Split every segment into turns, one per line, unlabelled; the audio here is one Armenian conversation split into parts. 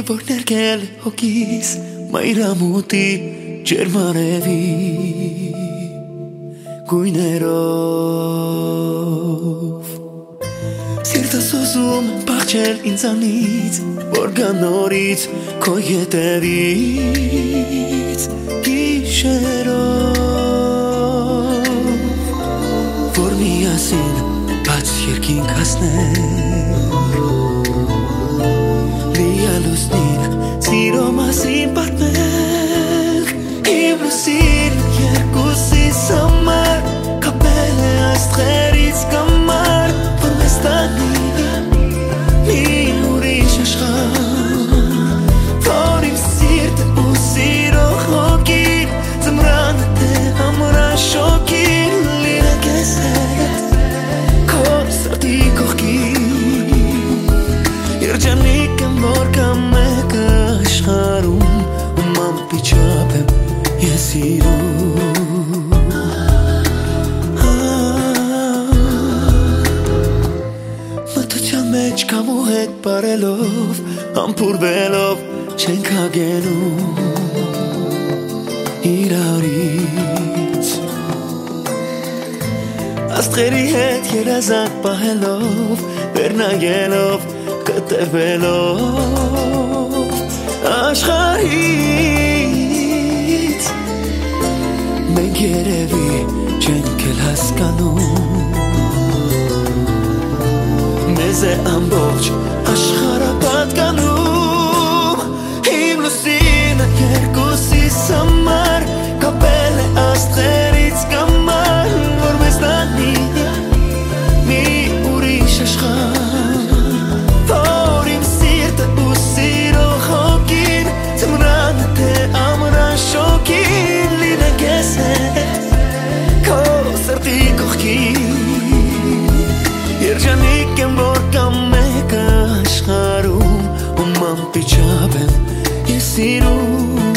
որ ներկել հոգիս մայրամուտի ջերմանևի գույներով Սիրտս ուզում բաղջել ինձանից որ գա նորից քո ետևից գիշերով որ միասին բաց երկինք հասնենք լիալուսնին սիրո մասին պատմենք իմ լուսին երկուսիս համար կապել է աստղերից կամար որ մեզ տանի մի ուրիշ աշխարհ որ իմ սիրտը ու սիրո հոգին ձմռանը թե ամրաշոկին լինենք ես հետ քո սրտի կողքին Երջանիկ եմ որ կա մեկը աշխարհում ում անպիչապ եմ ես սիրում Մտության մեջ կամ ու հետ բարելով համբուրվելով չենք հագենում իրարից Աստղերի հետ երազանք պահելով վերնայելով կտրվելով աշխարհից մենք երևի չենք էլ հասկանում մեզ է ամբողջ աշխարհը պատկանում իմ լուսինը երկուսիս համար կապել է աստղերից կամար որ մեզ տանի մի ուրիշ աշխարհ որ իմ սիրտը ու սիրո հոգին ձմռանը թե ամրաշոկին լինենք ես հետ քո սրտի կողքին Երջանիկ եմ որ կա մեկը աշխարհում ում անպիչապ եմ ես սիրում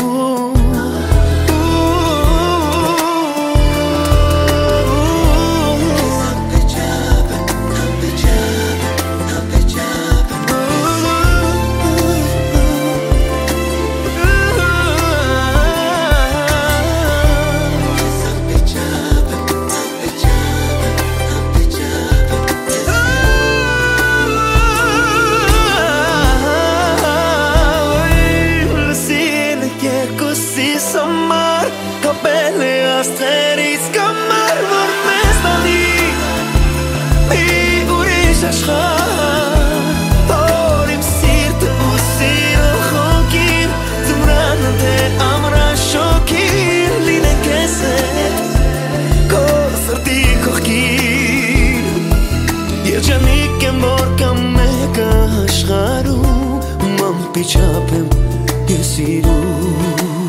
Samar Kapele astğeriz kamar Var mezdani Mi urish ashkar Torim sirte u siro khokir Zumran te amra shokir Line keset Ko srti kokhkir Yerjanik em borkam meka ashkaru Mam pichapem yesiru